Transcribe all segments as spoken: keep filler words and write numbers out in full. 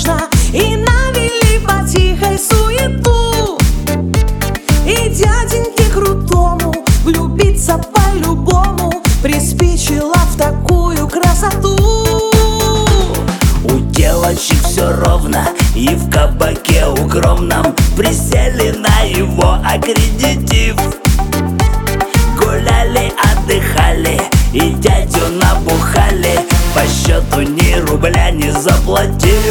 можно, и навели по тихой суету. И дяденьке крутому влюбиться по-любому приспичило в такую красоту. У девочек все ровно, и в кабаке укромном присели на его аккредитив. Гуляли, отдыхали и дядю набухали, по счету ни рубля не заплатив.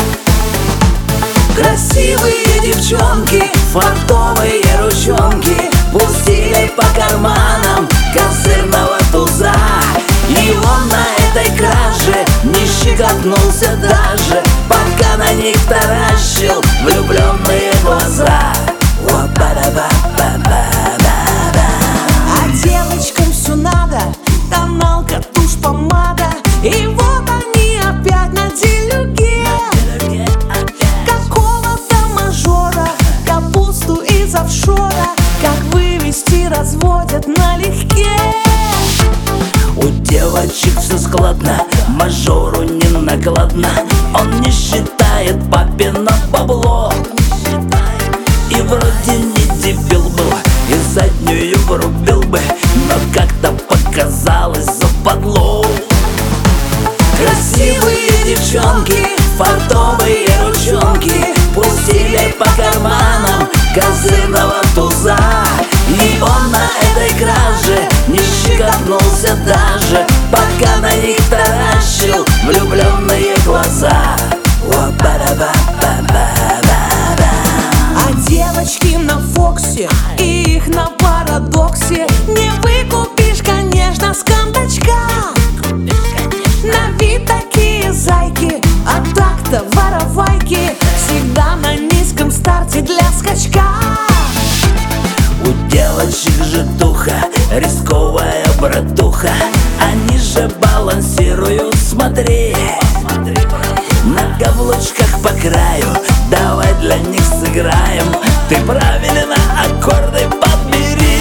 Красивые девчонки, фартовые ручонки пустили по карманам козырного туза. И он на этой краже не щекотнулся даже, пока на них таращил влюбленные глаза. А девочкам все надо, тоналка, тушь, помада. И вот они опять на делюге какого-то мажора, капусту из офшора, как вывести разводят налегке. У девочек все складно, мажору не накладно, он не считает папино бабло. И вроде не дебил был, и заднюю врубил бы, но как-то показалось западло. Красивые девчонки, фартовые ручонки пустили по карманам козырного туза. И он на этой краже не щекотнулся даже, пока на них таращил влюбленные глаза. а девочки на Фоксе, и их на парадоксе не выкупишь, конечно, с кондачка. На вид такие зайки, а так-то воровайки, всегда на низком старте для скачка. У девочек же туха, рисковая братуха, они же балансируют, смотри. На каблучках по краю, давай для них сыграем, ты правильно аккорды подбери.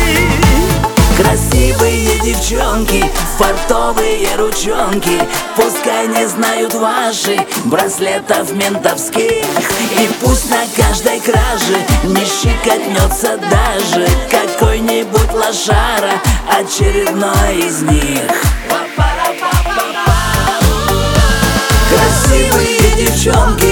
Красивые девчонки, фартовые ручонки, пускай не знают ваши браслетов ментовских. И пусть на каждой краже не щекотнется даже какой-нибудь лошара, очередной из них. Красивые девчонки,